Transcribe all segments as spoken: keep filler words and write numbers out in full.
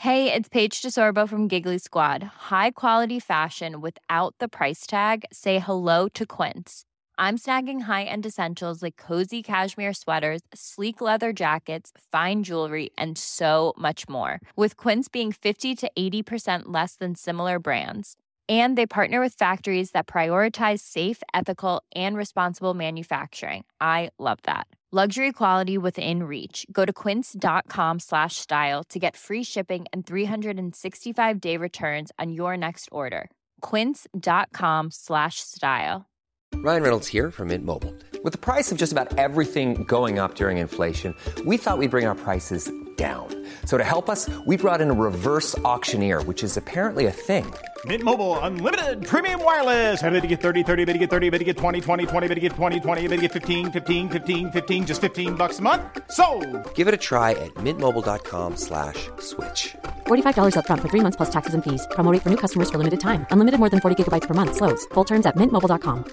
Hey, it's Paige DeSorbo from Giggly Squad. High quality fashion without the price tag. Say hello to Quince. I'm snagging high-end essentials like cozy cashmere sweaters, sleek leather jackets, fine jewelry, and so much more. With Quince being fifty to eighty percent less than similar brands. And they partner with factories that prioritize safe, ethical, and responsible manufacturing. I love that. Luxury quality within reach. Go to quince.com slash style to get free shipping and three sixty-five day returns on your next order. Quince.com slash style. Ryan Reynolds here from Mint Mobile. With the price of just about everything going up during inflation, we thought we'd bring our prices down. So to help us, we brought in a reverse auctioneer, which is apparently a thing. Mint Mobile Unlimited Premium Wireless. How to get thirty, thirty, how to get thirty, how to get twenty, twenty, twenty, how to get twenty, twenty, how to get fifteen, fifteen, fifteen, fifteen, just fifteen bucks a month? Sold! Give it a try at mintmobile.com slash switch. forty-five dollars up front for three months plus taxes and fees. Promo rate for new customers for limited time. Unlimited more than forty gigabytes per month. Slows full terms at mint mobile dot com.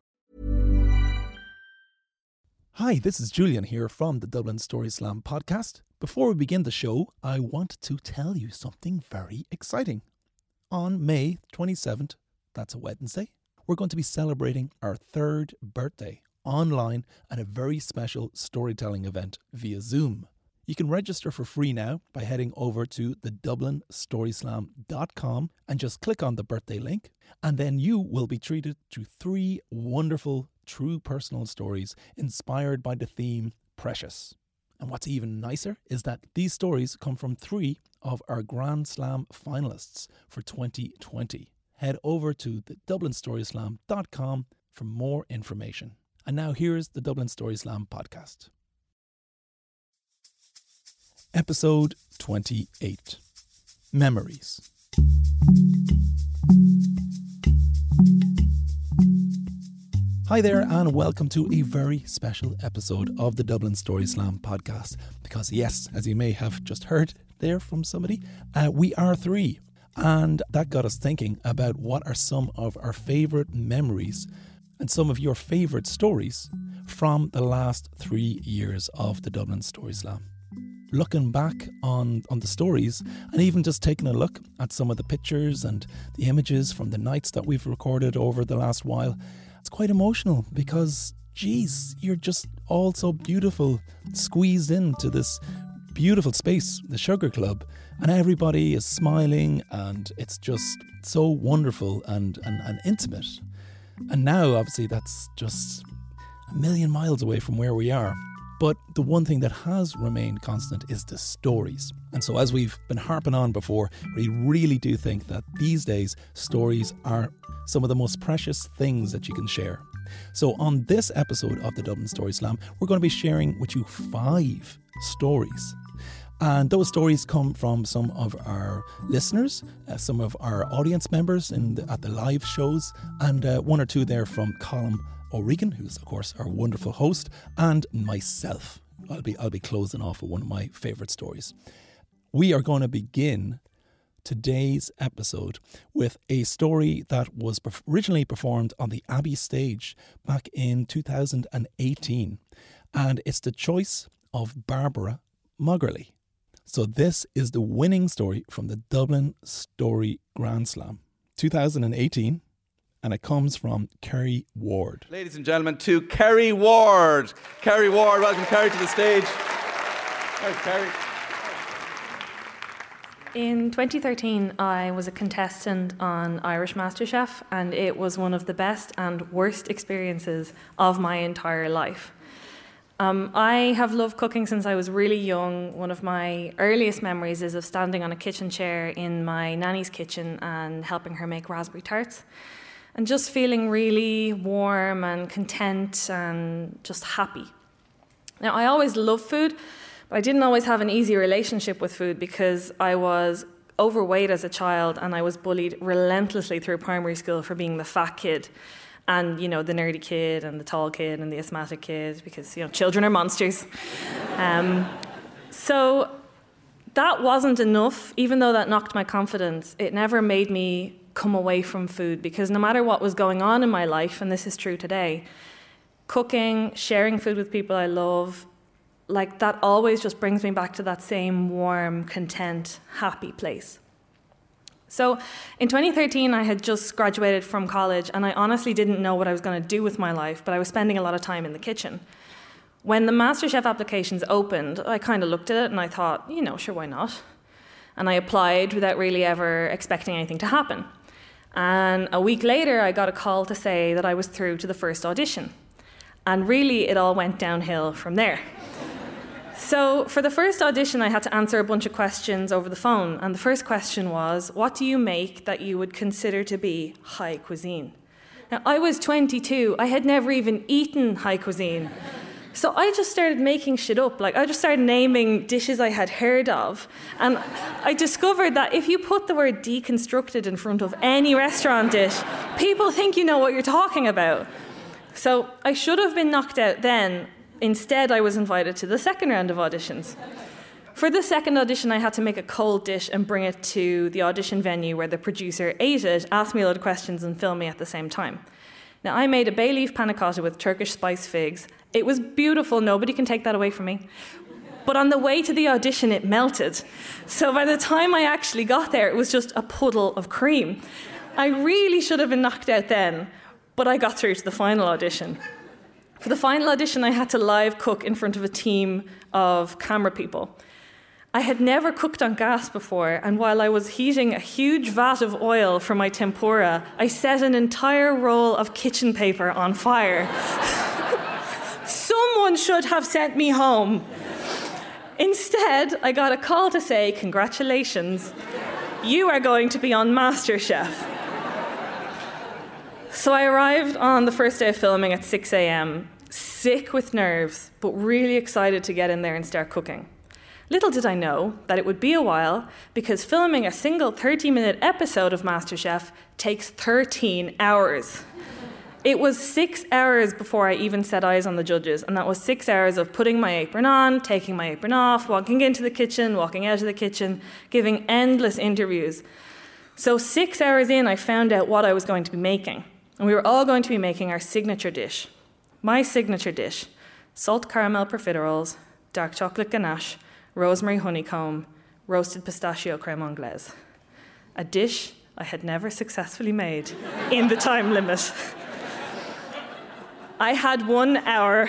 Hi, this is Julian here from the Dublin Story Slam podcast. Before we begin the show, I want to tell you something very exciting. On May twenty-seventh, that's a Wednesday, we're going to be celebrating our third birthday online at a very special storytelling event via Zoom. You can register for free now by heading over to the dublin story slam dot com and just click on the birthday link, and then you will be treated to three wonderful true personal stories inspired by the theme Precious. And what's even nicer is that these stories come from three of our Grand Slam finalists for twenty twenty. Head over to the dublin story slam dot com for more information. And now here's the Dublin Story Slam podcast. Episode twenty-eight. Memories. Hi there and welcome to a very special episode of the Dublin Story Slam podcast. Because yes, as you may have just heard there from somebody, uh, we are three. And that got us thinking about what are some of our favourite memories and some of your favourite stories from the last three years of the Dublin Story Slam. Looking back on, on the stories and even just taking a look at some of the pictures and the images from the nights that we've recorded over the last while, it's quite emotional because, geez, you're just all so beautiful, squeezed into this beautiful space, the Sugar Club, and everybody is smiling and it's just so wonderful and, and, and intimate. And now, obviously, that's just a million miles away from where we are. But the one thing that has remained constant is the stories. And so as we've been harping on before, we really do think that these days stories are some of the most precious things that you can share. So on this episode of the Dublin Story Slam, we're going to be sharing with you five stories. And those stories come from some of our listeners, uh, some of our audience members in the, at the live shows, and uh, one or two there from Colm O'Regan, who's of course our wonderful host, and myself. I'll be I'll be closing off with one of my favourite stories. We are going to begin today's episode with a story that was originally performed on the Abbey stage back in two thousand eighteen, and it's the choice of Barbara Muggerly. So this is the winning story from the Dublin Story Grand Slam two thousand eighteen. And it comes from Kerry Ward. Ladies and gentlemen, to Kerry Ward. Kerry Ward, welcome Kerry to the stage. There's Kerry. In twenty thirteen, I was a contestant on Irish MasterChef, and it was one of the best and worst experiences of my entire life. Um, I have loved cooking since I was really young. One of my earliest memories is of standing on a kitchen chair in my nanny's kitchen and helping her make raspberry tarts. And just feeling really warm and content and just happy. Now, I always loved food, but I didn't always have an easy relationship with food because I was overweight as a child and I was bullied relentlessly through primary school for being the fat kid and, you know, the nerdy kid and the tall kid and the asthmatic kid because, you know, children are monsters. Um, so that wasn't enough. Even though that knocked my confidence, it never made me come away from food because no matter what was going on in my life, and this is true today, cooking, sharing food with people I love, like that always just brings me back to that same warm, content, happy place. So in twenty thirteen, I had just graduated from college, and I honestly didn't know what I was going to do with my life, but I was spending a lot of time in the kitchen. When the MasterChef applications opened, I kind of looked at it and I thought, you know, sure, why not? And I applied without really ever expecting anything to happen. And a week later, I got a call to say that I was through to the first audition. And really, it all went downhill from there. So for the first audition, I had to answer a bunch of questions over the phone. And the first question was, what do you make that you would consider to be high cuisine? Now, I was twenty-two. I had never even eaten high cuisine. So I just started making shit up. Like, I just started naming dishes I had heard of. And I discovered that if you put the word deconstructed in front of any restaurant dish, people think you know what you're talking about. So I should have been knocked out then. Instead, I was invited to the second round of auditions. For the second audition, I had to make a cold dish and bring it to the audition venue where the producer ate it, asked me a lot of questions, and filmed me at the same time. Now, I made a bay leaf panna cotta with Turkish spice figs. It was beautiful. Nobody can take that away from me. But on the way to the audition, it melted. So by the time I actually got there, it was just a puddle of cream. I really should have been knocked out then, but I got through to the final audition. For the final audition, I had to live cook in front of a team of camera people. I had never cooked on gas before, and while I was heating a huge vat of oil for my tempura, I set an entire roll of kitchen paper on fire. Someone should have sent me home. Instead, I got a call to say, congratulations, you are going to be on MasterChef. So I arrived on the first day of filming at six a.m, sick with nerves, but really excited to get in there and start cooking. Little did I know that it would be a while, because filming a single thirty-minute episode of MasterChef takes thirteen hours. It was six hours before I even set eyes on the judges, and that was six hours of putting my apron on, taking my apron off, walking into the kitchen, walking out of the kitchen, giving endless interviews. So six hours in, I found out what I was going to be making. And we were all going to be making our signature dish. My signature dish: salt caramel profiteroles, dark chocolate ganache, rosemary honeycomb, roasted pistachio creme anglaise. A dish I had never successfully made in the time limit. I had one hour.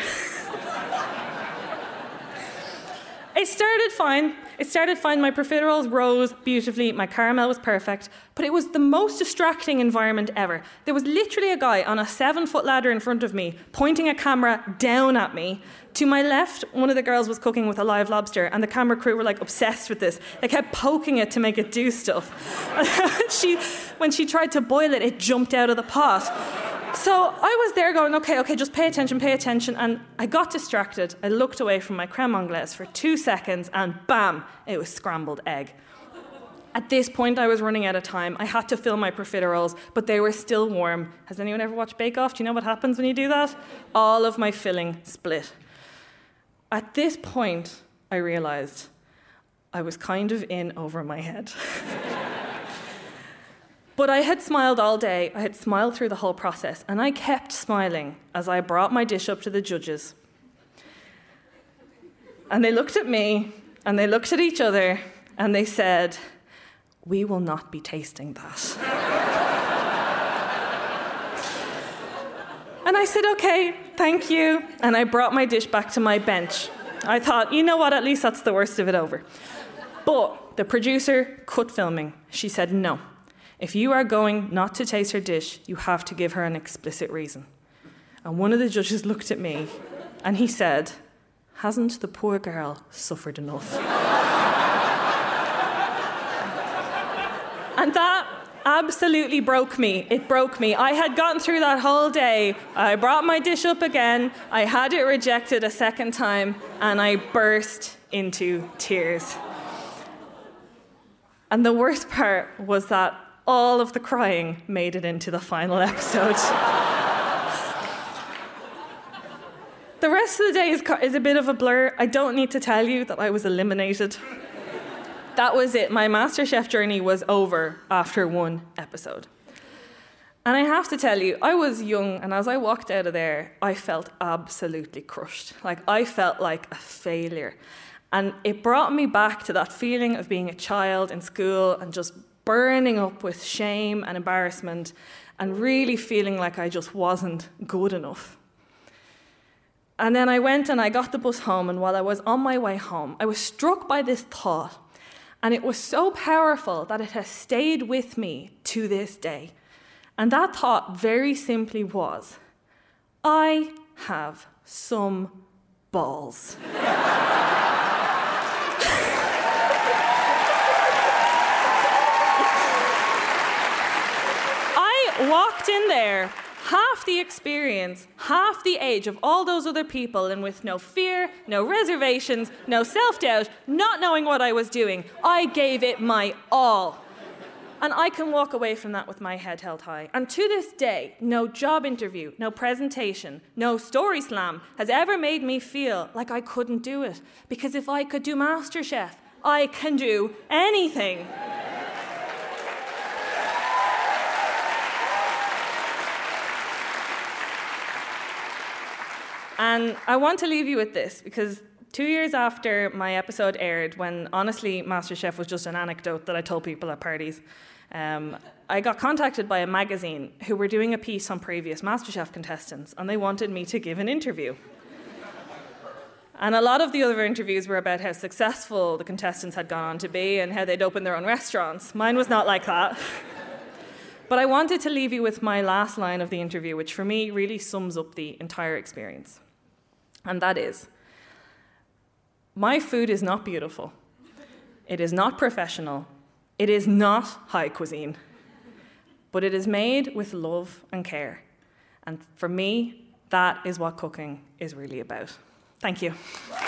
It started fine. It started fine. My profiteroles rose beautifully. My caramel was perfect. But it was the most distracting environment ever. There was literally a guy on a seven-foot ladder in front of me, pointing a camera down at me. To my left, one of the girls was cooking with a live lobster, and the camera crew were like obsessed with this. They kept poking it to make it do stuff. she, when she tried to boil it, it jumped out of the pot. So I was there going, okay, okay, just pay attention, pay attention. And I got distracted. I looked away from my creme anglaise for two seconds and bam, it was scrambled egg. At this point, I was running out of time. I had to fill my profiteroles, but they were still warm. Has anyone ever watched Bake Off? Do you know what happens when you do that? All of my filling split. At this point, I realized I was kind of in over my head. But I had smiled all day. I had smiled through the whole process, and I kept smiling as I brought my dish up to the judges. And they looked at me, and they looked at each other, and they said, "We will not be tasting that." And I said, "Okay, thank you." And I brought my dish back to my bench. I thought, you know what, at least that's the worst of it over. But the producer cut filming. She said, "No. If you are going not to taste her dish, you have to give her an explicit reason." And one of the judges looked at me and he said, "Hasn't the poor girl suffered enough?" And that absolutely broke me. It broke me. I had gotten through that whole day. I brought my dish up again. I had it rejected a second time, and I burst into tears. And the worst part was that all of the crying made it into the final episode. The rest of the day is, is a bit of a blur. I don't need to tell you that I was eliminated. That was it. My MasterChef journey was over after one episode. And I have to tell you, I was young, and as I walked out of there, I felt absolutely crushed. Like, I felt like a failure. And it brought me back to that feeling of being a child in school and just burning up with shame and embarrassment and really feeling like I just wasn't good enough. And then I went and I got the bus home, and while I was on my way home, I was struck by this thought, and it was so powerful that it has stayed with me to this day. And that thought very simply was, I have some balls. I walked in there, half the experience, half the age of all those other people, and with no fear, no reservations, no self-doubt, not knowing what I was doing, I gave it my all. And I can walk away from that with my head held high. And to this day, no job interview, no presentation, no story slam has ever made me feel like I couldn't do it. Because if I could do MasterChef, I can do anything. And I want to leave you with this, because two years after my episode aired, when honestly MasterChef was just an anecdote that I told people at parties, um, I got contacted by a magazine who were doing a piece on previous MasterChef contestants, and they wanted me to give an interview. And a lot of the other interviews were about how successful the contestants had gone on to be and how they'd opened their own restaurants. Mine was not like that. But I wanted to leave you with my last line of the interview, which for me really sums up the entire experience. And that is, my food is not beautiful. It is not professional. It is not high cuisine. But it is made with love and care. And for me, that is what cooking is really about. Thank you.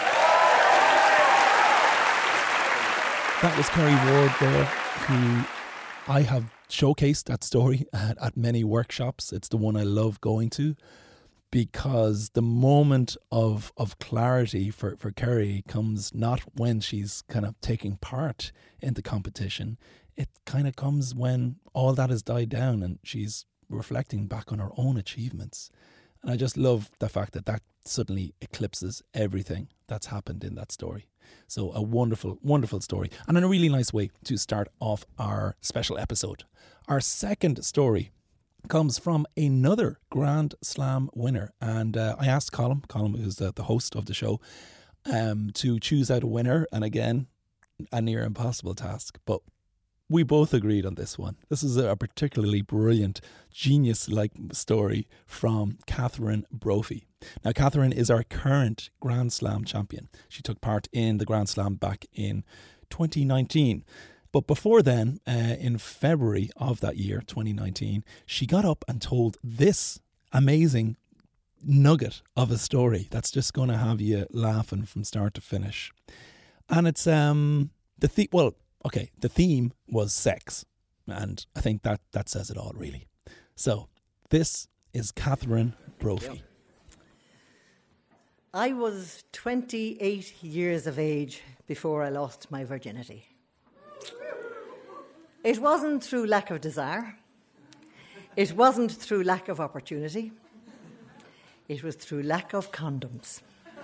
That was Kerry Ward there, who I have showcased that story at, at many workshops. It's the one I love going to, because the moment of of clarity for, for Kerry comes not when she's kind of taking part in the competition. It kind of comes when all that has died down and she's reflecting back on her own achievements. And I just love the fact that that suddenly eclipses everything that's happened in that story. So a wonderful, wonderful story, and a really nice way to start off our special episode. Our second story comes from another Grand Slam winner, and uh, I asked Colm, Colm who's the, the host of the show, um, to choose out a winner, and again, a near impossible task, but we both agreed on this one. This is a particularly brilliant, genius-like story from Catherine Brophy. Now, Catherine is our current Grand Slam champion. She took part in the Grand Slam back in twenty nineteen. But before then, uh, in February of that year, twenty nineteen, she got up and told this amazing nugget of a story that's just going to have you laughing from start to finish. And it's um the the- well, okay, the theme was sex, and I think that that says it all, really. So this is Catherine Brophy. I was twenty-eight years of age before I lost my virginity. It wasn't through lack of desire. It wasn't through lack of opportunity. It was through lack of condoms.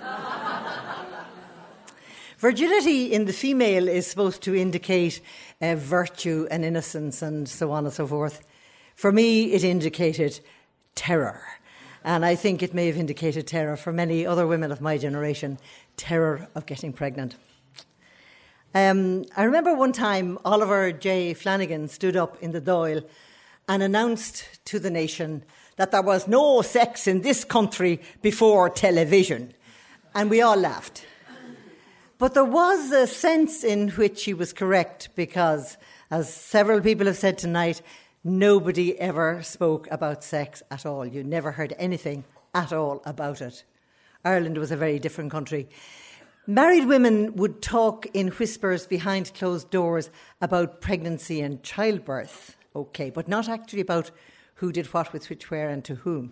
Virginity in the female is supposed to indicate uh, virtue and innocence and so on and so forth. For me, it indicated terror. And I think it may have indicated terror for many other women of my generation, terror of getting pregnant. Um, I remember one time Oliver J. Flanagan stood up in the Dáil and announced to the nation that there was no sex in this country before television. And we all laughed. But there was a sense in which he was correct, because, as several people have said tonight, nobody ever spoke about sex at all. You never heard anything at all about it. Ireland was a very different country. Married women would talk in whispers behind closed doors about pregnancy and childbirth, okay, but not actually about who did what with which, where and to whom.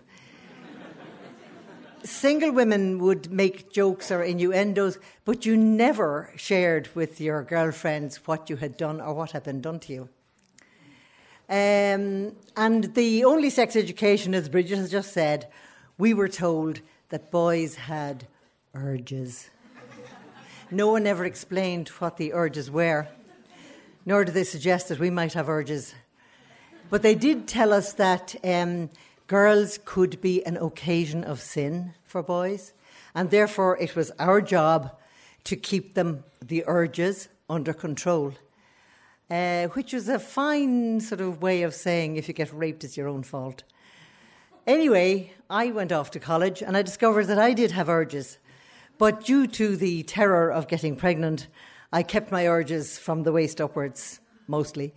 Single women would make jokes or innuendos, but you never shared with your girlfriends what you had done or what had been done to you. Um, and the only sex education, as Bridget has just said, we were told that boys had urges. No one ever explained what the urges were, nor did they suggest that we might have urges. But they did tell us that um, girls could be an occasion of sin for boys, and therefore it was our job to keep them, the urges, under control. Uh, which was a fine sort of way of saying if you get raped, it's your own fault. Anyway, I went off to college and I discovered that I did have urges. But due to the terror of getting pregnant, I kept my urges from the waist upwards, mostly.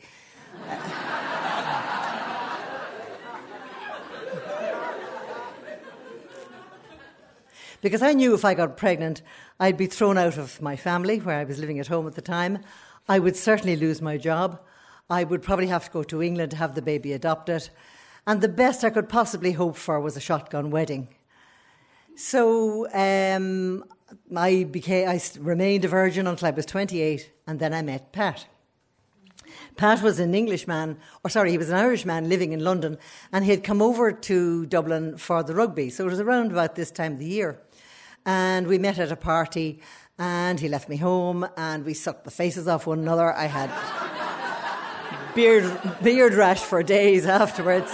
Because I knew if I got pregnant, I'd be thrown out of my family, where I was living at home at the time. I would certainly lose my job. I would probably have to go to England to have the baby adopted. And the best I could possibly hope for was a shotgun wedding. So um, I became, I remained a virgin until I was twenty-eight, and then I met Pat. Pat was an Englishman, or sorry, he was an Irishman living in London, and he had come over to Dublin for the rugby. So it was around about this time of the year. And we met at a party, and he left me home, and we sucked the faces off one another. I had beard, beard rash for days afterwards.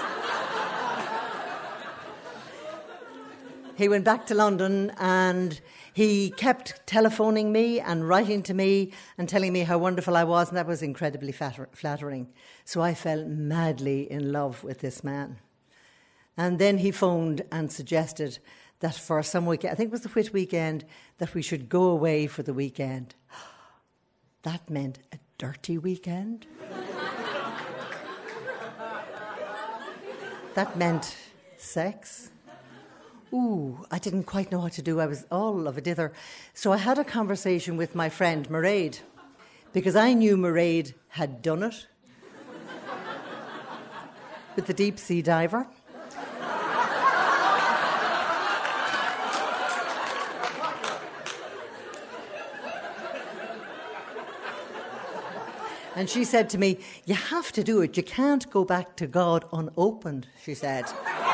He went back to London, and he kept telephoning me and writing to me and telling me how wonderful I was, and that was incredibly flattering. So I fell madly in love with this man. And then he phoned and suggested that for some weekend, I think it was the Whit weekend, that we should go away for the weekend. That meant a dirty weekend. That meant sex. Ooh, I didn't quite know what to do. I was all of a dither. So I had a conversation with my friend Mairead, because I knew Mairead had done it with the deep sea diver. And she said to me, "You have to do it. You can't go back to God unopened," she said.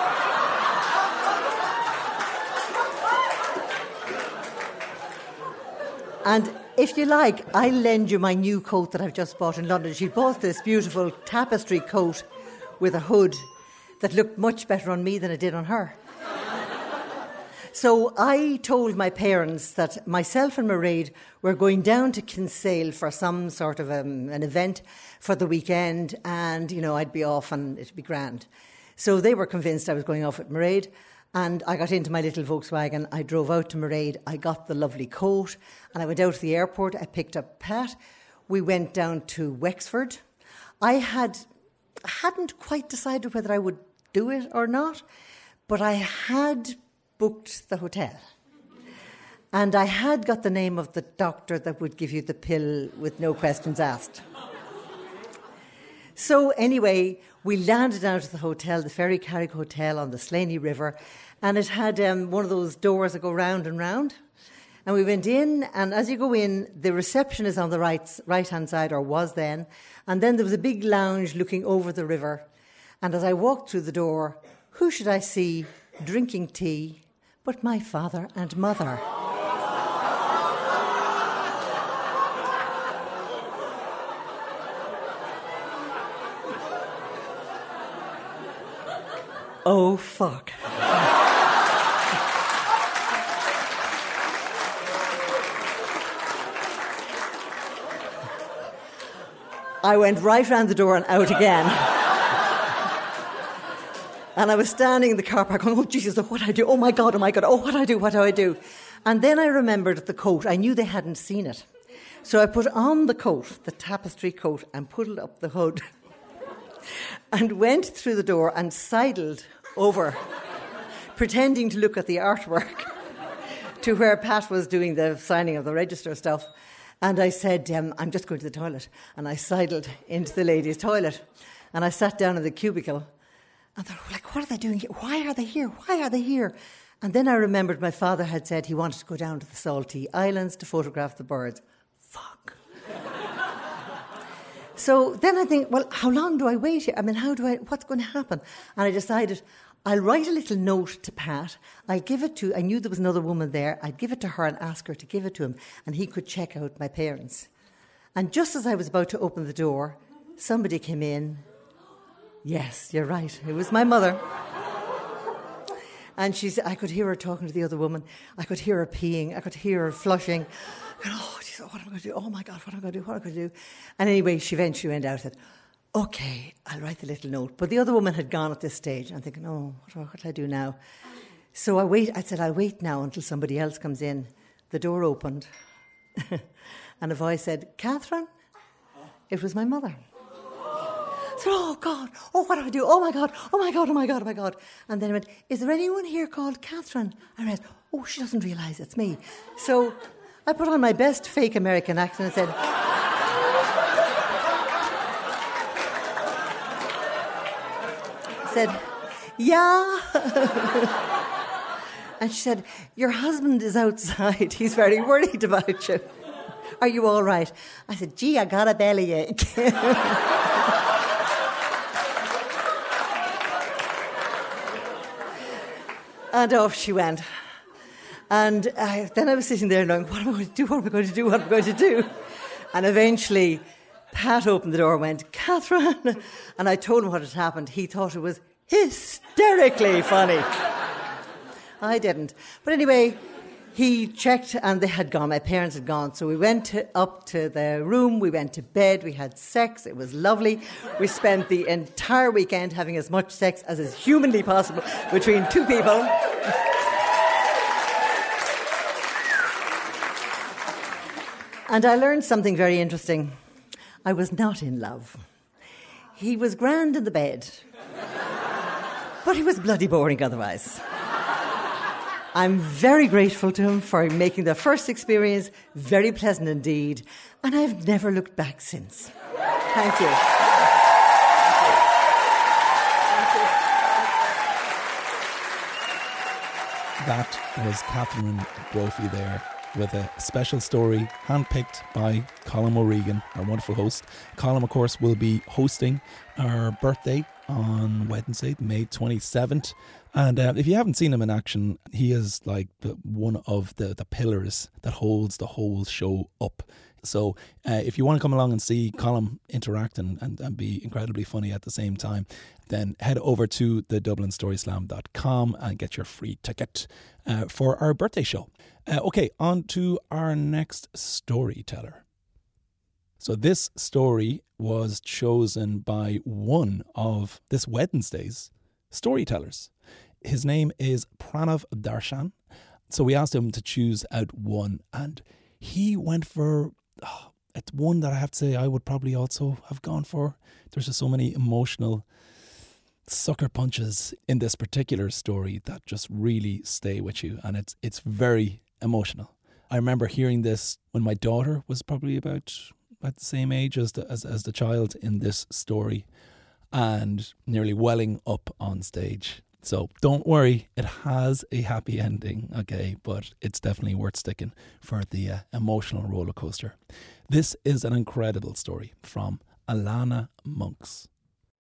And if you like, I'll lend you my new coat that I've just bought in London. She bought this beautiful tapestry coat with a hood that looked much better on me than it did on her. So I told my parents that myself and Mairead were going down to Kinsale for some sort of um, an event for the weekend, and, you know, I'd be off and it'd be grand. So they were convinced I was going off with Mairead, and I got into my little Volkswagen. I drove out to Mairead. I got the lovely coat, and I went out to the airport. I picked up Pat. We went down to Wexford. I had, hadn't quite decided whether I would do it or not, but I had booked the hotel. And I had got the name of the doctor that would give you the pill with no questions asked. So anyway, we landed out of the hotel, the Ferry Carrick Hotel on the Slaney River, and it had um, one of those doors that go round and round. And we went in, and as you go in, the reception is on the right, right-hand side, or was then, and then there was a big lounge looking over the river. And as I walked through the door, who should I see drinking tea but my father and mother? Oh, fuck. I went right round the door and out again. And I was standing in the car park going, oh, Jesus, oh, what do I do? Oh, my God, oh, my God, oh, what do I do, what do I do? And then I remembered the coat. I knew they hadn't seen it. So I put on the coat, the tapestry coat, and pulled up the hood and went through the door and sidled over, pretending to look at the artwork to where Pat was doing the signing of the register stuff. And I said, um, I'm just going to the toilet. And I sidled into the ladies' toilet. And I sat down in the cubicle. And they were like, what are they doing here? Why are they here? Why are they here? And then I remembered my father had said he wanted to go down to the Saltee Islands to photograph the birds. Fuck. So then I think, well, how long do I wait here? I mean, how do I, what's going to happen? And I decided I'll write a little note to Pat. I'll give it to, I knew there was another woman there. I'd give it to her and ask her to give it to him, and he could check out my parents. And just as I was about to open the door, somebody came in. Yes, you're right. It was my mother. And she said, I could hear her talking to the other woman. I could hear her peeing. I could hear her flushing. I go, oh, she said, what am I going to do? Oh, my God, what am I going to do? What am I going to do? And anyway, she eventually went out and said, OK, I'll write the little note. But the other woman had gone at this stage. I'm thinking, oh, what do I do now? So I wait. I said, I'll wait now until somebody else comes in. The door opened. And a voice said, Catherine? It was my mother. I said, oh, God. Oh, what do I do? Oh, my God. Oh, my God. Oh, my God. Oh, my God. And then I went, is there anyone here called Catherine? I read, oh, she doesn't realise it's me. So I put on my best fake American accent and said, said, yeah. And she said, your husband is outside. He's very worried about you. Are you all right? I said, gee, I got a bellyache. And off she went. And I, then I was sitting there going, what am I going to do? What am I going to do? What am I going to do? And eventually, Pat opened the door and went, Catherine. And I told him what had happened. He thought it was hysterically funny. I didn't. But anyway, he checked and they had gone. My parents had gone. So we went to, up to the room. We went to bed. We had sex. It was lovely. We spent the entire weekend having as much sex as is humanly possible between two people. And I learned something very interesting. I was not in love. He was grand in the bed, but he was bloody boring otherwise. I'm very grateful to him for making the first experience very pleasant indeed, and I've never looked back since. Thank you. That was Catherine Brophy there, with a special story handpicked by Colm O'Regan, our wonderful host. Colm, of course, will be hosting our birthday on Wednesday, May twenty-seventh. And uh, if you haven't seen him in action, he is like the, one of the, the pillars that holds the whole show up. So uh, if you want to come along and see Colm interact and, and, and be incredibly funny at the same time, then head over to the dublin story slam dot com and get your free ticket uh, for our birthday show. Uh, okay, on to our next storyteller. So this story was chosen by one of this Wednesday's storytellers. His name is Pranav Darshan. So we asked him to choose out one, and he went for oh, it's one that I have to say I would probably also have gone for. There's just so many emotional sucker punches in this particular story that just really stay with you, and it's it's very emotional. I remember hearing this when my daughter was probably about about the same age as the as, as the child in this story, and nearly welling up on stage. So don't worry, it has a happy ending, okay, but it's definitely worth sticking for the uh, emotional roller coaster. This is an incredible story from Alana Monks.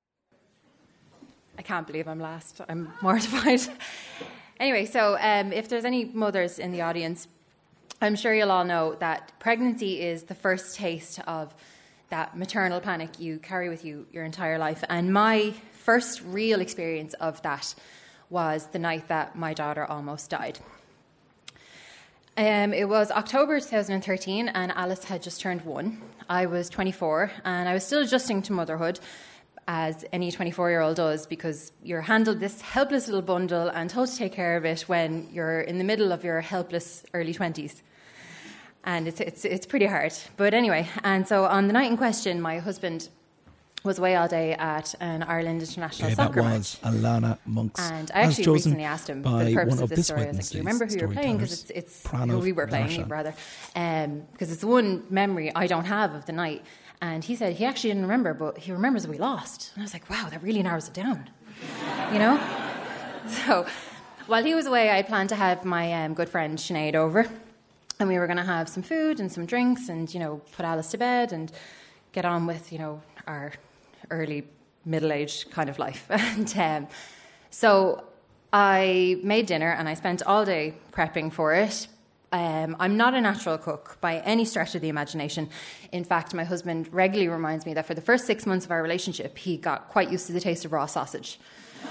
I can't believe I'm last. I'm mortified. Anyway, so um, if there's any mothers in the audience, I'm sure you'll all know that pregnancy is the first taste of that maternal panic you carry with you your entire life. And my first real experience of that was the night that my daughter almost died. Um, it was October twenty thirteen, and Alice had just turned one. I was twenty-four, and I was still adjusting to motherhood, as any twenty-four-year-old does, because you're handled this helpless little bundle and told to take care of it when you're in the middle of your helpless early twenties. And it's it's it's pretty hard. But anyway, and so on the night in question, my husband was away all day at an Ireland international okay, soccer that was match. Alana Monks. And I actually recently asked him for the purpose of this story. I was like, do you remember who you were playing? Because it's, it's who we were playing, Darshan. rather. Um, because it's the one memory I don't have of the night. And he said he actually didn't remember, but he remembers we lost. And I was like, wow, that really narrows it down. You know? So while he was away, I planned to have my um, good friend Sinead over. And we were going to have some food and some drinks and, you know, put Alice to bed and get on with, you know, our early middle-aged kind of life. And um, so I made dinner and I spent all day prepping for it. Um, I'm not a natural cook by any stretch of the imagination. In fact, my husband regularly reminds me that for the first six months of our relationship, he got quite used to the taste of raw sausage.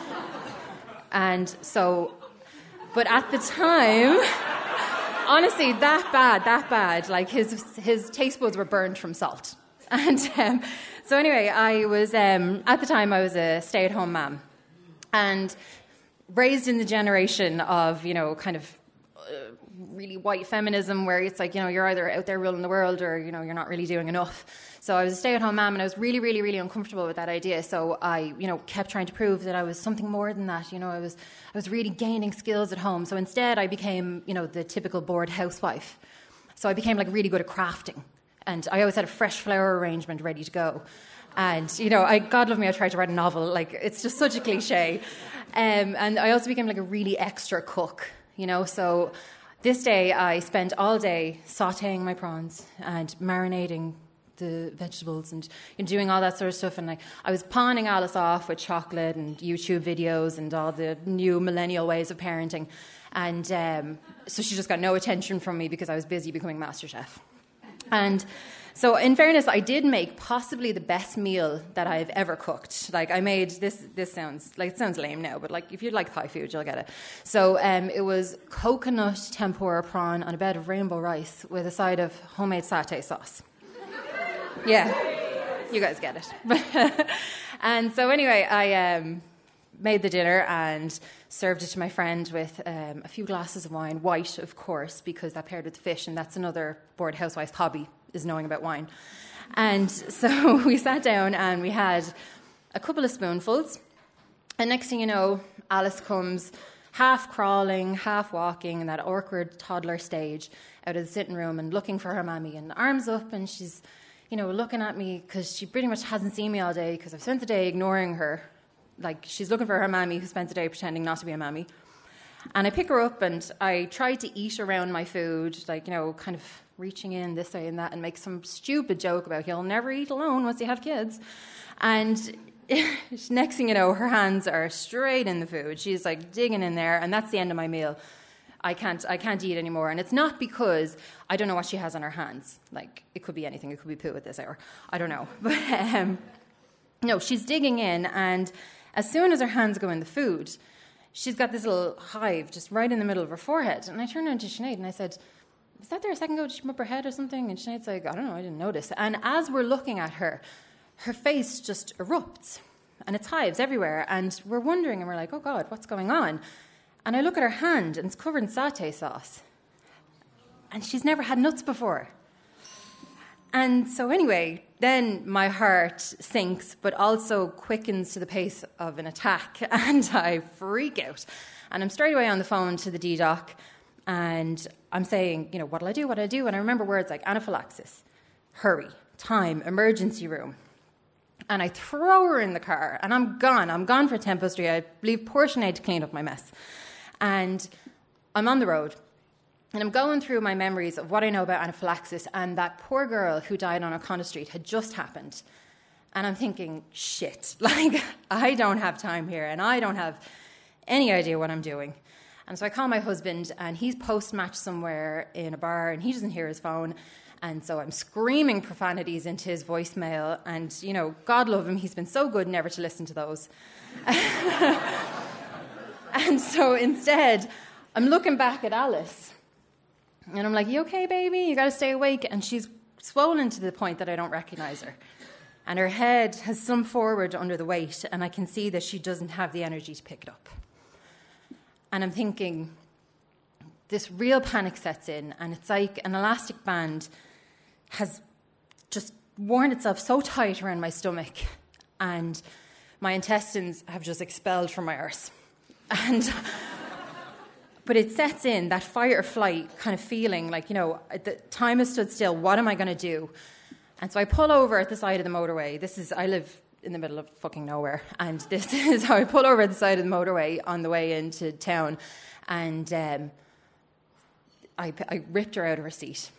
And so, but at the time, honestly, that bad, that bad. Like his his taste buds were burned from salt. And um, so anyway, I was, um, at the time, I was a stay-at-home mom. And raised in the generation of, you know, kind of uh, really white feminism where it's like, you know, you're either out there ruling the world or, you know, you're not really doing enough. So I was a stay-at-home mom and I was really, really, really uncomfortable with that idea. So I, you know, kept trying to prove that I was something more than that. You know, I was I was really gaining skills at home. So instead I became, you know, the typical bored housewife. So I became like really good at crafting. And I always had a fresh flower arrangement ready to go. And, you know, I, God love me, I tried to write a novel. Like, it's just such a cliche. Um, and I also became like a really extra cook, you know. So this day I spent all day sautéing my prawns and marinating the vegetables and, you know, doing all that sort of stuff. And like, I was pawning Alice off with chocolate and YouTube videos and all the new millennial ways of parenting. And um, so she just got no attention from me because I was busy becoming MasterChef. And so, in fairness, I did make possibly the best meal that I've ever cooked. Like, I made this. This sounds like it sounds lame now, but like if you like Thai food, you'll get it. So, um, it was coconut tempura prawn on a bed of rainbow rice with a side of homemade satay sauce. Yeah, you guys get it. And so, anyway, I um, made the dinner and served it to my friend with um, a few glasses of wine, white, of course, because that paired with fish, and that's another bored housewife's hobby, is knowing about wine. And so we sat down and we had a couple of spoonfuls, and next thing you know, Alice comes half crawling, half walking in that awkward toddler stage out of the sitting room and looking for her mammy, and arms up, and she's, you know, looking at me because she pretty much hasn't seen me all day because I've spent the day ignoring her. Like, she's looking for her mammy who spent the day pretending not to be a mammy. And I pick her up and I try to eat around my food, like, you know, kind of reaching in this way and that, and make some stupid joke about you'll never eat alone once you have kids. And next thing you know, her hands are straight in the food. She's like digging in there, and that's the end of my meal. I can't I can't eat anymore. And it's not because I don't know what she has on her hands. Like, it could be anything. It could be poo at this hour. I don't know. But um, no, she's digging in, and as soon as her hands go in the food, she's got this little hive just right in the middle of her forehead. And I turned around to Sinead and I said, "Was that there a second ago? Did she bump her head or something?" And Sinead's like, "I don't know, I didn't notice." And as we're looking at her, her face just erupts. And it's hives everywhere. And we're wondering, and we're like, oh, God, what's going on? And I look at her hand, and it's covered in satay sauce. And she's never had nuts before. And so anyway, then my heart sinks, but also quickens to the pace of an attack, and I freak out. And I'm straight away on the phone to the D doc, and I'm saying, you know, what'll I do, what'll I do? And I remember words like anaphylaxis, hurry, time, emergency room. And I throw her in the car, and I'm gone. I'm gone for Tempo Street. I leave poor Sinead to clean up my mess. And I'm on the road. And I'm going through my memories of what I know about anaphylaxis, and that poor girl who died on O'Connell Street had just happened. And I'm thinking, shit, like, I don't have time here, and I don't have any idea what I'm doing. And so I call my husband, and he's post-match somewhere in a bar, and he doesn't hear his phone. And so I'm screaming profanities into his voicemail, and, you know, God love him, he's been so good never to listen to those. And so instead, I'm looking back at Alice, and I'm like, you okay, baby? You got to stay awake. And she's swollen to the point that I don't recognize her. And her head has slumped forward under the weight, and I can see that she doesn't have the energy to pick it up. And I'm thinking, this real panic sets in, and it's like an elastic band has just worn itself so tight around my stomach, and my intestines have just expelled from my arse. And... But it sets in that fight or flight kind of feeling, like, you know, the time has stood still. What am I going to do? And so I pull over at the side of the motorway. This is, I live in the middle of fucking nowhere. And this is how I pull over at the side of the motorway on the way into town. And um, I, I ripped her out of her seat.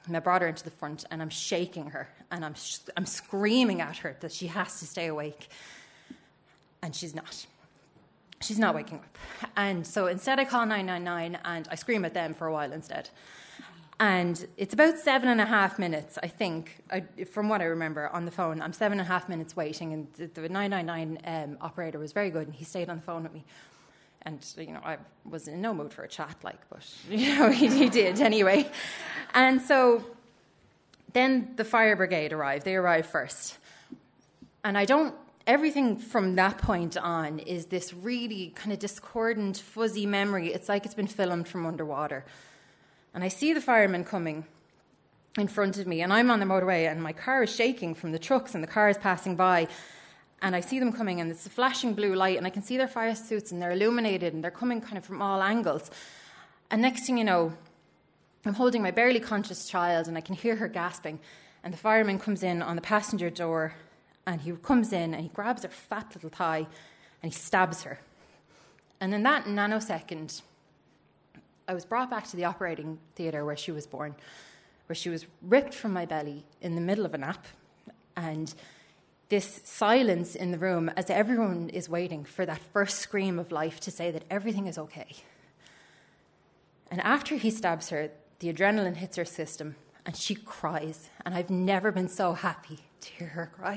And I brought her into the front, and I'm shaking her, and I'm sh- I'm screaming at her that she has to stay awake. And she's not. She's not waking up. And so instead I call nine nine nine, and I scream at them for a while instead. And it's about seven and a half minutes, I think, I, from what I remember, on the phone. I'm seven and a half minutes waiting, and the, the nine nine nine um, operator was very good, and he stayed on the phone with me. And, you know, I was in no mood for a chat, like, but, you know, he, he did anyway. And so then the fire brigade arrived. They arrived first. And I don't, everything from that point on is this really kind of discordant, fuzzy memory. It's like it's been filmed from underwater. And I see the firemen coming in front of me, and I'm on the motorway, and my car is shaking from the trucks, and the car is passing by. And I see them coming, and it's a flashing blue light, and I can see their fire suits, and they're illuminated, and they're coming kind of from all angles. And next thing you know, I'm holding my barely conscious child, and I can hear her gasping. And the fireman comes in on the passenger door, and he comes in, and he grabs her fat little thigh, and he stabs her. And in that nanosecond, I was brought back to the operating theatre where she was born, where she was ripped from my belly in the middle of a nap, and this silence in the room as everyone is waiting for that first scream of life to say that everything is okay. And after he stabs her, the adrenaline hits her system, and she cries, and I've never been so happy to hear her cry.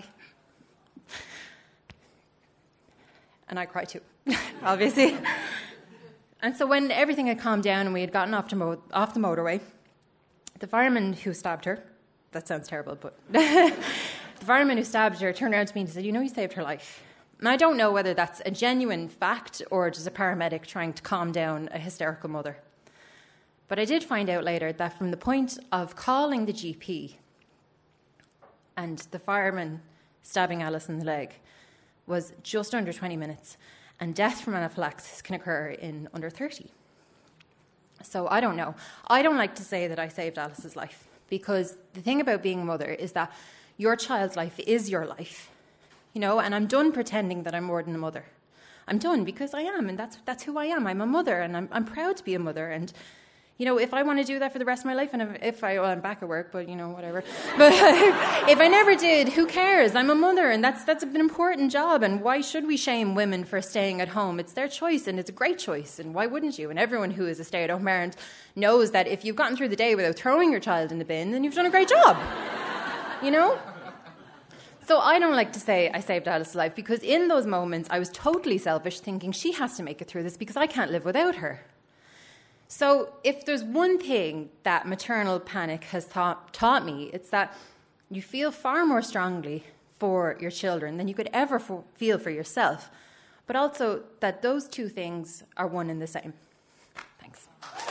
And I cry too, obviously. And so when everything had calmed down and we had gotten off, to mo- off the motorway, the fireman who stabbed her, that sounds terrible, but the fireman who stabbed her turned around to me and said, you know, you saved her life. And I don't know whether that's a genuine fact or just a paramedic trying to calm down a hysterical mother. But I did find out later that from the point of calling the G P and the fireman stabbing Alice in the leg was just under twenty minutes. And death from anaphylaxis can occur in under thirty. So I don't know. I don't like to say that I saved Alice's life, because the thing about being a mother is that your child's life is your life, you know, and I'm done pretending that I'm more than a mother. I'm done, because I am, and that's that's who I am. I'm a mother, and I'm I'm proud to be a mother. And, you know, if I want to do that for the rest of my life, and if, if I, well, I'm back at work, but, you know, whatever. But if I never did, who cares? I'm a mother, and that's that's an important job. And why should we shame women for staying at home? It's their choice, and it's a great choice. And why wouldn't you? And everyone who is a stay-at-home parent knows that if you've gotten through the day without throwing your child in the bin, then you've done a great job. You know? So I don't like to say I saved Alice's life, because in those moments I was totally selfish, thinking she has to make it through this because I can't live without her. So if there's one thing that maternal panic has taught, taught me, it's that you feel far more strongly for your children than you could ever for, feel for yourself, but also that those two things are one and the same. Thanks.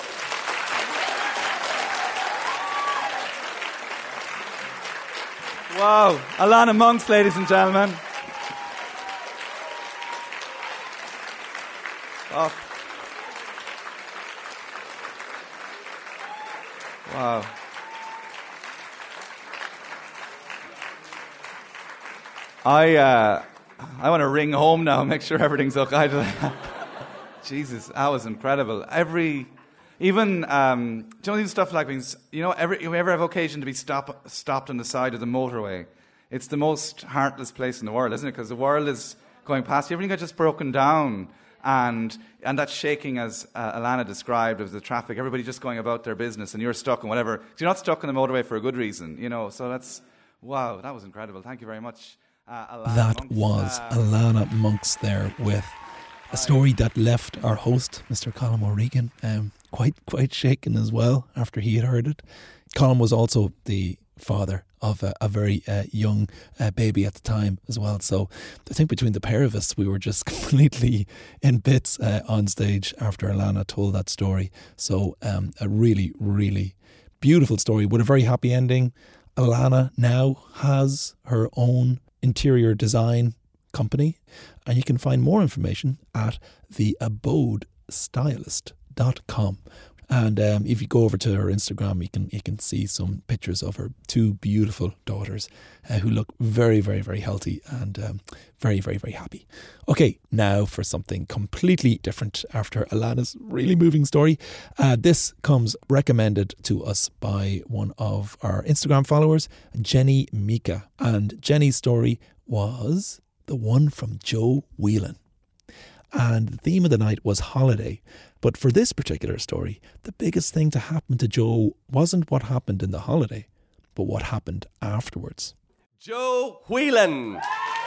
Wow. Alana Monks, ladies and gentlemen. Oh. Wow. I uh, I want to ring home now and make sure everything's okay. Jesus, that was incredible. Every, even, um, do you know, stuff like being, you know, every, you ever have occasion to be stop, stopped on the side of the motorway? It's the most heartless place in the world, isn't it? Because the world is going past you. Everything got just broken down. And and that shaking, as uh, Alana described, of the traffic, everybody just going about their business, and you're stuck and whatever. You're not stuck on the motorway for a good reason, you know. So that's, wow, that was incredible. Thank you very much, uh, Alana That Monks. was uh, Alana Monks there with a story that left our host, Mister Colin O'Regan, um, quite quite shaken as well after he had heard it. Colin was also the father of a, a very uh, young uh, baby at the time as well. So I think between the pair of us, we were just completely in bits uh, on stage after Alana told that story. So um, a really, really beautiful story with a very happy ending. Alana now has her own interior design company, and you can find more information at the abode stylist dot com. And um, if you go over to her Instagram, you can you can see some pictures of her two beautiful daughters uh, who look very, very, very healthy and um, very, very, very happy. Okay, now for something completely different after Alana's really moving story. Uh, this comes recommended to us by one of our Instagram followers, Jenny Mika. And Jenny's story was the one from Joe Whelan. And the theme of the night was holiday. But for this particular story, the biggest thing to happen to Joe wasn't what happened in the holiday, but what happened afterwards. Joe Whelan.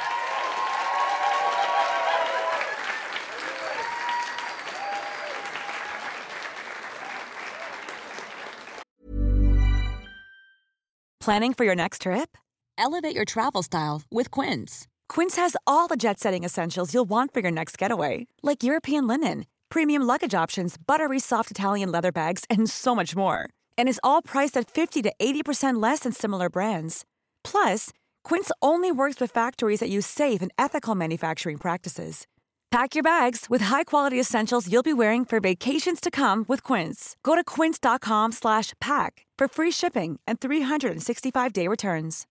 Planning for your next trip? Elevate your travel style with Quince. Quince has all the jet-setting essentials you'll want for your next getaway, like European linen, premium luggage options, buttery soft Italian leather bags, and so much more. And is all priced at fifty to eighty percent less than similar brands. Plus, Quince only works with factories that use safe and ethical manufacturing practices. Pack your bags with high-quality essentials you'll be wearing for vacations to come with Quince. Go to quince.com slash pack for free shipping and three sixty-five day returns.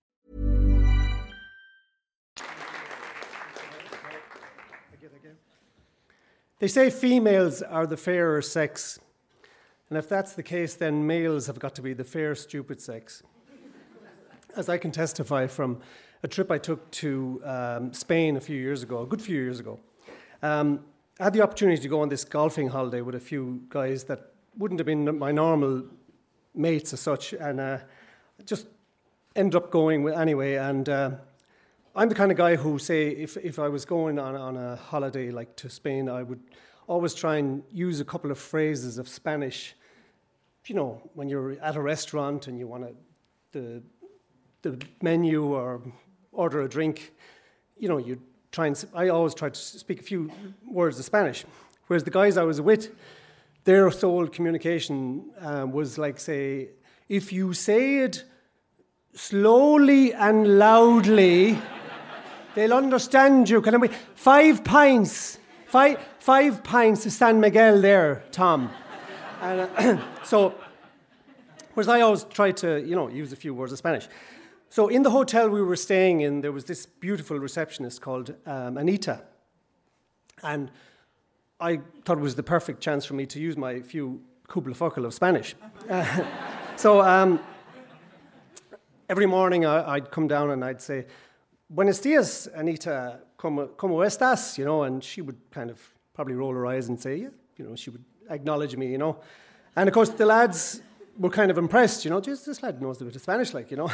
They say females are the fairer sex. And if that's the case, then males have got to be the fair, stupid sex. As I can testify from a trip I took to um, Spain a few years ago, a good few years ago. Um, I had the opportunity to go on this golfing holiday with a few guys that wouldn't have been my normal mates as such, and uh, just ended up going with anyway. And uh, I'm the kind of guy who, say, if, if I was going on, on a holiday like to Spain, I would always try and use a couple of phrases of Spanish. You know, when you're at a restaurant and you want to, the the menu or order a drink, you know, you try and, I always try to speak a few words of Spanish. Whereas the guys I was with, their sole communication um, was like, say, if you say it slowly and loudly, they'll understand you. Can I wait? Five pints. Five, five pints of San Miguel there, Tom. And, uh, so, whereas I always try to, you know, use a few words of Spanish. So in the hotel we were staying in, there was this beautiful receptionist called um, Anita. And I thought it was the perfect chance for me to use my few cublafockel of Spanish. Uh, so um, every morning I, I'd come down and I'd say, Buenos dias, Anita, ¿cómo, cómo estás? You know, and she would kind of probably roll her eyes and say, yeah, you know, she would acknowledge me, you know. And of course the lads were kind of impressed, you know, just this lad knows a bit of Spanish, like, you know.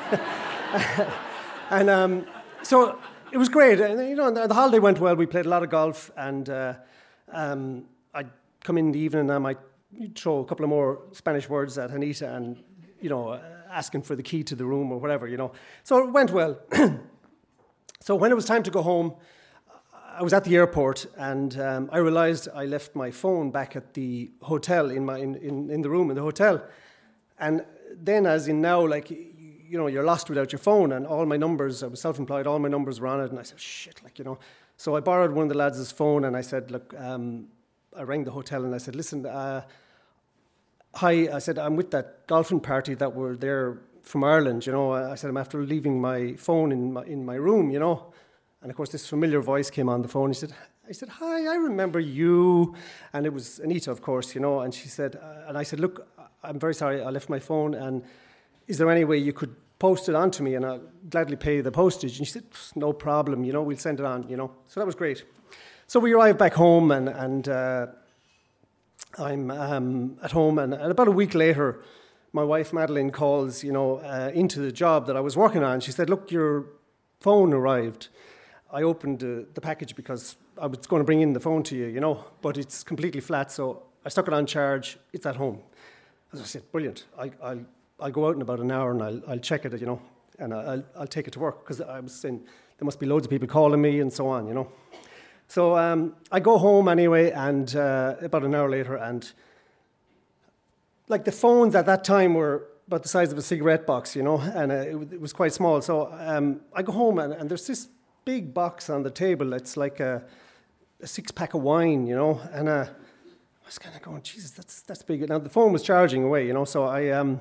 and um, so it was great. And, you know, the holiday went well. We played a lot of golf, and uh, um, I'd come in the evening and I might throw a couple of more Spanish words at Anita and, you know, asking for the key to the room or whatever, you know. So it went well. So when it was time to go home, I was at the airport, and um, I realised I left my phone back at the hotel, in my in, in, in the room in the hotel. And then, as in now, like, you know, you're lost without your phone, and all my numbers, I was self-employed, all my numbers were on it, and I said, shit, like, you know. So I borrowed one of the lads' phone, and I said, look, um, I rang the hotel, and I said, listen, uh, hi, I said, I'm with that golfing party that were there from Ireland, you know. I said, I'm after leaving my phone in my, in my room, you know. And of course, this familiar voice came on the phone. He said, I said, hi, I remember you. And it was Anita, of course, you know. And she said, uh, and I said, look, I'm very sorry, I left my phone. And is there any way you could post it on to me? And I'll gladly pay the postage. And she said, no problem, you know, we'll send it on, you know. So that was great. So we arrived back home, and, and uh, I'm um, at home. And, and about a week later, my wife, Madeline, calls, you know, uh, into the job that I was working on. She said, look, your phone arrived. I opened uh, the package because I was going to bring in the phone to you, you know, but it's completely flat, so I stuck it on charge. It's at home. As I said, brilliant. I, I'll I'll go out in about an hour and I'll I'll check it, you know, and I'll I'll take it to work, because I was saying there must be loads of people calling me and so on, you know. So um, I go home anyway, and uh, about an hour later, and like the phones at that time were about the size of a cigarette box, you know, and uh, it, it was quite small. So um, I go home, and, and there's this big box on the table. It's like a, a six-pack of wine, you know. And uh, I was kind of going, Jesus, that's that's big. Now the phone was charging away, you know, so I um,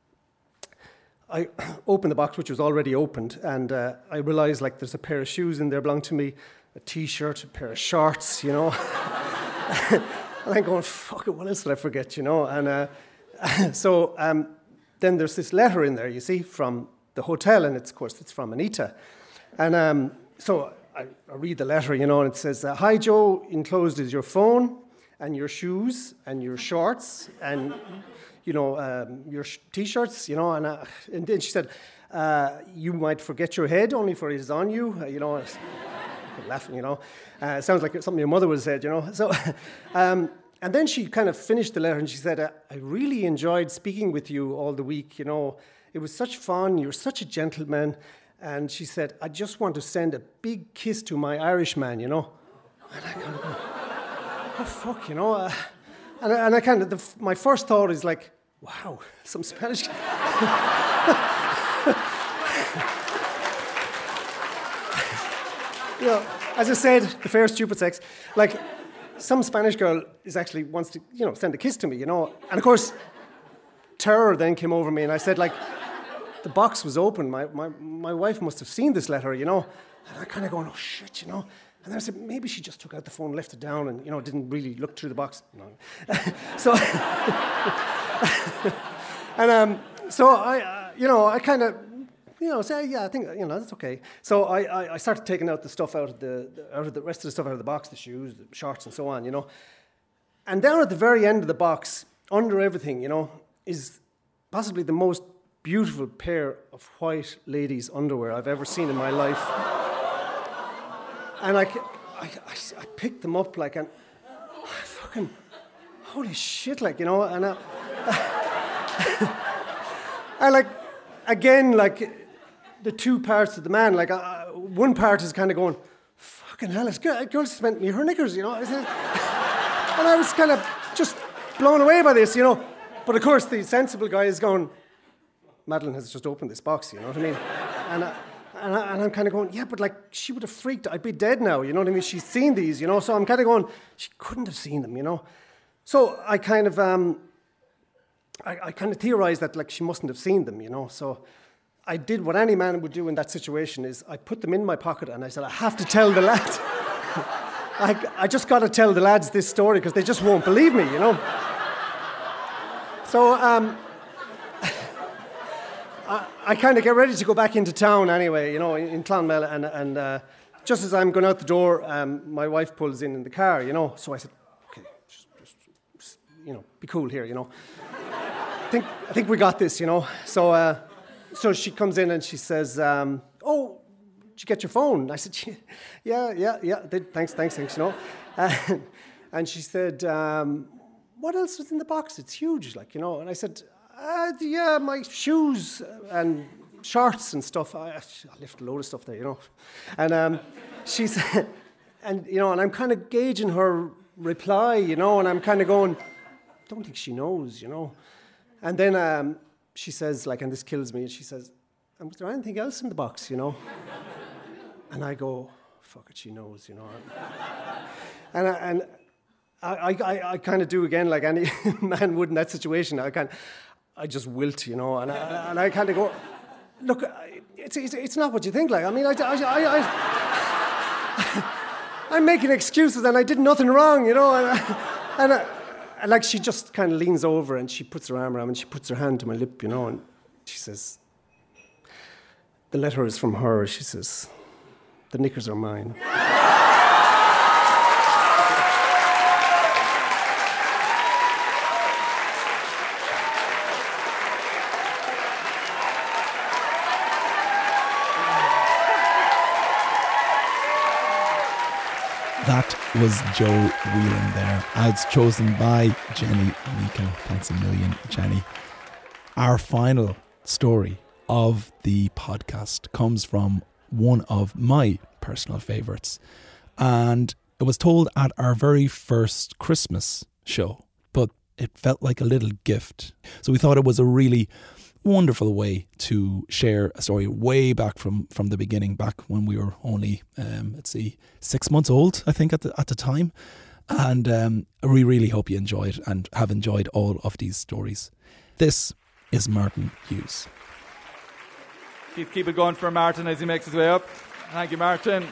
I opened the box, which was already opened, and uh, I realised like there's a pair of shoes in there belonging to me, a T-shirt, a pair of shorts, you know. And I'm going, fuck it, what else did I forget, you know? And uh, so um, then there's this letter in there, you see, from the hotel, and it's, of course, it's from Anita. And um, so I, I read the letter, you know, and it says, uh, hi, Joe, enclosed is your phone and your shoes and your shorts and, you know, um, your sh- T-shirts, you know. And, uh, and then she said, uh, you might forget your head, only for it is on you, uh, you know. I was laughing, you know. Uh, it sounds like something your mother would have said, you know. So, um, and then she kind of finished the letter and she said, uh, I really enjoyed speaking with you all the week, you know. It was such fun, you're such a gentleman. And she said, I just want to send a big kiss to my Irishman, you know. And I kind of go, oh, fuck, you know. Uh, and, and I kind of, the, my first thought is like, wow, some Spanish... You know, as I said, the fair stupid sex, like some Spanish girl is actually wants to, you know, send a kiss to me, you know. And of course, terror then came over me and I said, like, the box was open. My, my, my wife must have seen this letter, you know. And I kind of going, oh, shit, you know. And then I said, maybe she just took out the phone, left it down and, you know, didn't really look through the box. No. so, and um, so I, uh, you know, I kind of, you know, say, yeah, I think, you know, that's okay. So I, I, I started taking out the stuff out of the, the, out of the rest of the stuff out of the box, the shoes, the shorts and so on, you know. And down at the very end of the box, under everything, you know, is possibly the most beautiful pair of white ladies' underwear I've ever seen in my life. And I, I, I, I picked them up like, and I fucking, holy shit, like, you know, and I, I like, again, like, the two parts of the man, like, uh, one part is kind of going, fucking hell, this girl, girl spent me her knickers, you know. And I was kind of just blown away by this, you know. But of course, the sensible guy is going, Madeline has just opened this box, you know what I mean? And, I, and, I, and I'm kind of going, yeah, but like, she would have freaked, I'd be dead now, you know what I mean? She's seen these, you know, so I'm kind of going, she couldn't have seen them, you know? So I kind of, um, I, I kind of theorized that, like, she mustn't have seen them, you know, so I did what any man would do in that situation is I put them in my pocket and I said, I have to tell the lads. I, I just got to tell the lads this story because they just won't believe me, you know? So, um... I, I kind of get ready to go back into town anyway, you know, in, in Clonmel, and, and uh, just as I'm going out the door, um, my wife pulls in in the car, you know, so I said, okay, just, just, just you know, be cool here, you know. I think I think we got this, you know. So uh, so she comes in and she says, um, oh, did you get your phone? I said, yeah, yeah, yeah, did, thanks, thanks, thanks, you know. Uh, and she said, um, what else was in the box? It's huge, like, you know. And I said, Uh, yeah, my shoes and shorts and stuff. I, I left a load of stuff there, you know. And um, she said, and you know, and I'm kind of gauging her reply, you know, and I'm kind of going, don't think she knows, you know. And then um, she says, like, and this kills me. She says, and was there anything else in the box, you know? And I go, fuck it, she knows, you know. And I, and I, I, I kind of do again, like any man would in that situation. I kind. I just wilt, you know, and I, and I kind of go, look, it's, it's it's not what you think, like, I mean, I, I, I, I, I'm making excuses and I did nothing wrong, you know, and, I, and, I, and like she just kind of leans over and she puts her arm around and she puts her hand to my lip, you know, and she says, the letter is from her, she says, the knickers are mine. That was Joe Whelan there, as chosen by Jenny Amico. Thanks a million, Jenny. Our final story of the podcast comes from one of my personal favourites, and it was told at our very first Christmas show, but it felt like a little gift. So we thought it was a really wonderful way to share a story way back from, from the beginning, back when we were only, um, let's see, six months old, I think, at the at the time. And um, we really hope you enjoy it and have enjoyed all of these stories. This is Martin Hughes. Keep, keep it going for Martin as he makes his way up. Thank you, Martin.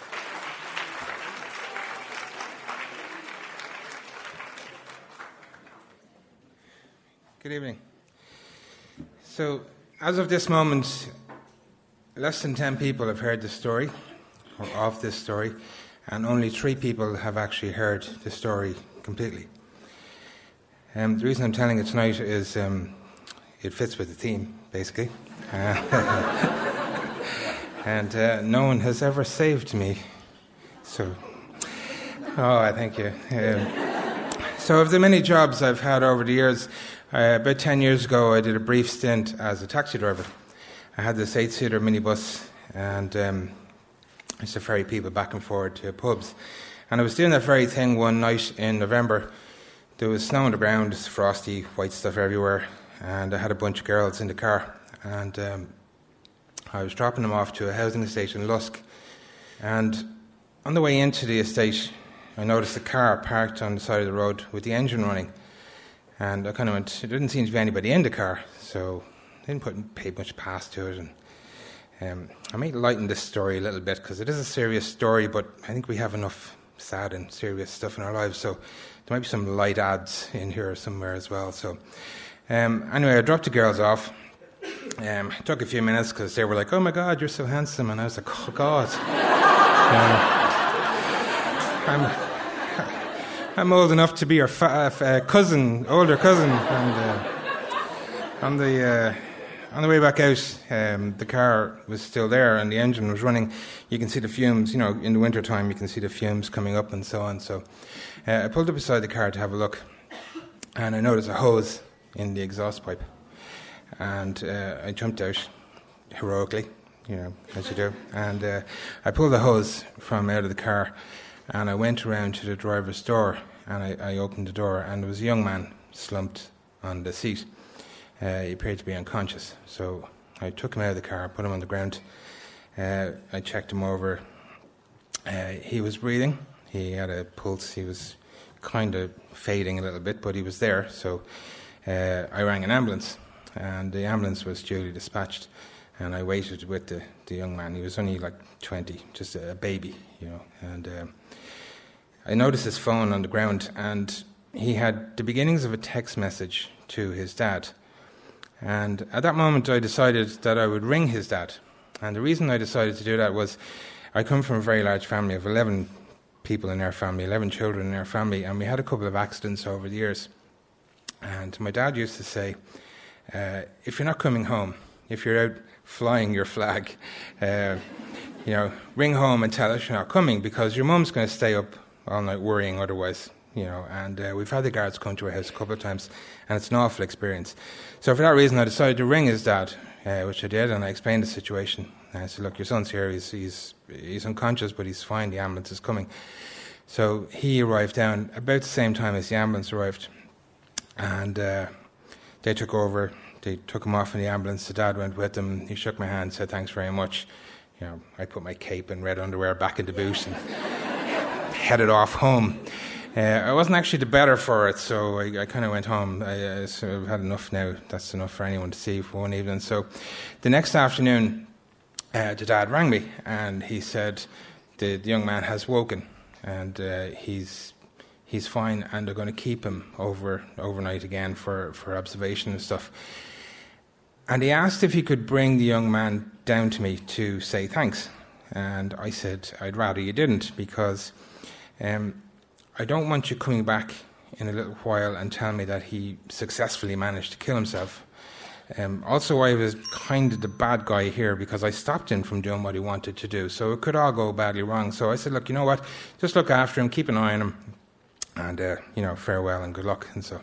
Good evening. So, as of this moment, less than ten people have heard the story, or of this story, and only three people have actually heard the story completely. Um, the reason I'm telling it tonight is um, it fits with the theme, basically. Uh, and uh, no one has ever saved me. So, oh, I thank you. Um, so, of the many jobs I've had over the years, uh, about ten years ago, I did a brief stint as a taxi driver. I had this eight-seater minibus, and um, I used to ferry people back and forward to pubs. And I was doing that very thing one night in November. There was snow on the ground, frosty, white stuff everywhere, and I had a bunch of girls in the car. And um, I was dropping them off to a housing estate in Lusk. And on the way into the estate, I noticed a car parked on the side of the road with the engine running. And I kind of went, there didn't seem to be anybody in the car, so I didn't put pay much past to it. And um, I might lighten this story a little bit, because it is a serious story, but I think we have enough sad and serious stuff in our lives, so there might be some light ads in here somewhere as well. So um, anyway, I dropped the girls off. Um, it took a few minutes because they were like, "Oh my God, you're so handsome," and I was like, "Oh God." um, I'm, I'm old enough to be your fa- uh, cousin, older cousin, and uh, on the uh, on the way back out, um, the car was still there and the engine was running. You can see the fumes, you know, in the winter time, you can see the fumes coming up and so on. So uh, I pulled up beside the car to have a look, and I noticed a hose in the exhaust pipe. And uh, I jumped out heroically, you know, as you do. And uh, I pulled the hose from out of the car, and I went around to the driver's door, and I, I opened the door, and there was a young man slumped on the seat. Uh, he appeared to be unconscious. So I took him out of the car, put him on the ground. Uh, I checked him over. Uh, he was breathing. He had a pulse. He was kind of fading a little bit, but he was there. So uh, I rang an ambulance. And the ambulance was duly dispatched, and I waited with the, the young man. He was only like twenty, just a baby, you know. And um, I noticed his phone on the ground, and he had the beginnings of a text message to his dad. And at that moment, I decided that I would ring his dad. And the reason I decided to do that was I come from a very large family of eleven people in our family, eleven children in our family, and we had a couple of accidents over the years. And my dad used to say, Uh, if you're not coming home, if you're out flying your flag, uh, you know, ring home and tell us you're not coming, because your mum's going to stay up all night worrying otherwise, you know. And uh, we've had the guards come to our house a couple of times, and it's an awful experience. So for that reason, I decided to ring his dad, uh, which I did, and I explained the situation. And I said, "Look, your son's here. He's he's he's unconscious, but he's fine. The ambulance is coming." So he arrived down about the same time as the ambulance arrived, and Uh, They took over, they took him off in the ambulance, the dad went with them, he shook my hand, said thanks very much. You know, I put my cape and red underwear back in the boot and headed off home. Uh, I wasn't actually the better for it, so I, I kind of went home. I, I so I've had enough now, that's enough for anyone to see for one evening. So the next afternoon, uh, the dad rang me and he said the, the young man has woken and uh, he's He's fine, and they're going to keep him over overnight again for, for observation and stuff. And he asked if he could bring the young man down to me to say thanks. And I said, I'd rather you didn't, because um, I don't want you coming back in a little while and telling me that he successfully managed to kill himself. Um, also, I was kind of the bad guy here because I stopped him from doing what he wanted to do. So it could all go badly wrong. So I said, look, you know what? Just look after him, keep an eye on him. And, uh, you know, farewell and good luck. And so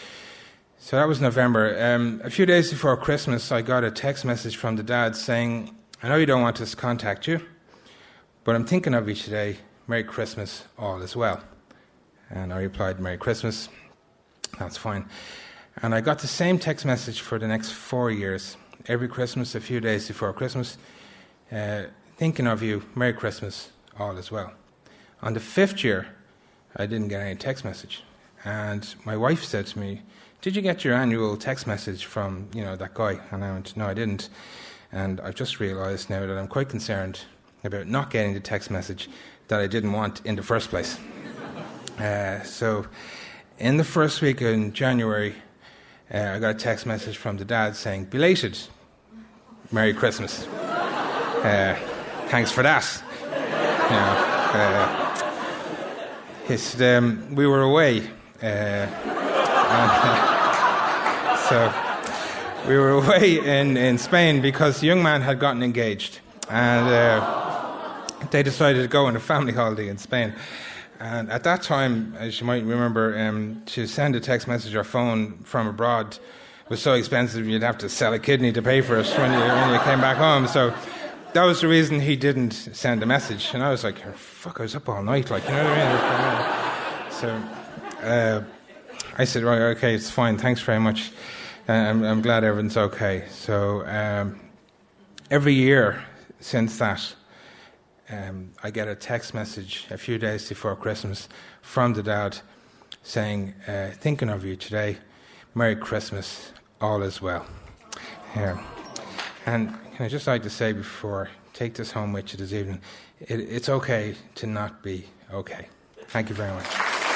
so that was November. Um, a few days before Christmas, I got a text message from the dad saying, I know you don't want us to contact you, but I'm thinking of you today. Merry Christmas, all is well. And I replied, Merry Christmas. That's fine. And I got the same text message for the next four years. Every Christmas, a few days before Christmas. Uh, thinking of you, Merry Christmas, all is well. On the fifth year, I didn't get any text message. And my wife said to me, did you get your annual text message from, you know, that guy? And I went, no, I didn't. And I've just realised now that I'm quite concerned about not getting the text message that I didn't want in the first place. uh, so in the first week in January, uh, I got a text message from the dad saying, belated Merry Christmas. Uh, thanks for that. You know, uh, he said, um, we were away. Uh, and, uh, so we were away in, in Spain because the young man had gotten engaged. And uh, they decided to go on a family holiday in Spain. And at that time, as you might remember, um, to send a text message or phone from abroad was so expensive you'd have to sell a kidney to pay for it when you, when you came back home. So that was the reason he didn't send a message. And I was like, oh, fuck, I was up all night, like, you know what I mean? So uh, I said, right, okay, it's fine, thanks very much. Uh, I'm, I'm glad everything's okay. So um, every year since that, um, I get a text message a few days before Christmas from the dad saying, uh, thinking of you today, Merry Christmas, all is well. Yeah. And can I just like to say before I take this home with you this evening, it, it's okay to not be okay. Thank you very much.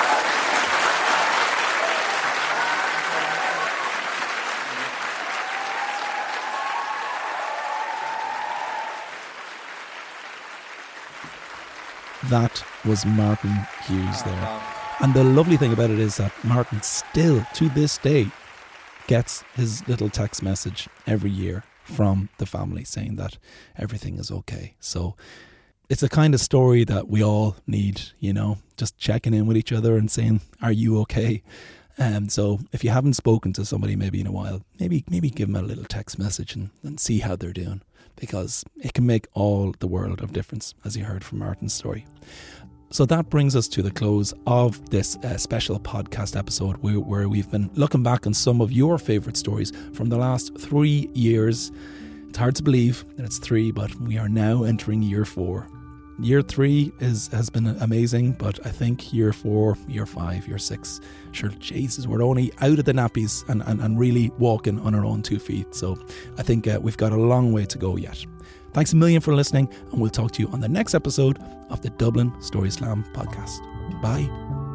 That was Martin Hughes there. And the lovely thing about it is that Martin still, to this day, gets his little text message every year from the family saying that everything is okay. So it's a kind of story that we all need, you know, just checking in with each other and saying, are you okay? Um, so if you haven't spoken to somebody maybe in a while, maybe maybe give them a little text message and, and see how they're doing, because it can make all the world of difference, as you heard from Martin's story. So that brings us to the close of this uh, special podcast episode where, where we've been looking back on some of your favourite stories from the last three years. It's hard to believe that it's three, but we are now entering year four. Year three is has been amazing, but I think year four, year five, year six, sure, Jesus, we're only out of the nappies and, and, and really walking on our own two feet. So I think uh, we've got a long way to go yet. Thanks a million for listening, and we'll talk to you on the next episode of the Dublin Story Slam podcast. Bye.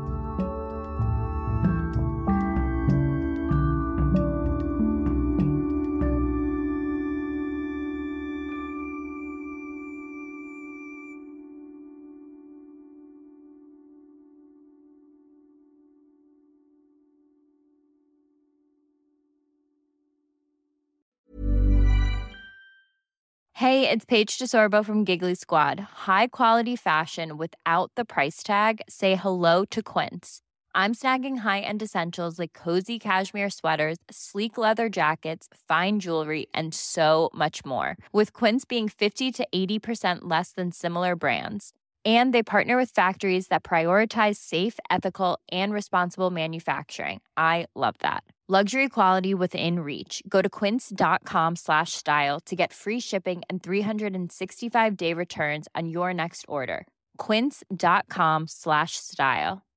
Hey, it's Paige DeSorbo from Giggly Squad. High quality fashion without the price tag. Say hello to Quince. I'm snagging high-end essentials like cozy cashmere sweaters, sleek leather jackets, fine jewelry, and so much more. With Quince being fifty to eighty percent less than similar brands. And they partner with factories that prioritize safe, ethical, and responsible manufacturing. I love that. Luxury quality within reach. Go to quince.com slash style to get free shipping and three sixty-five day returns on your next order. Quince.com slash style.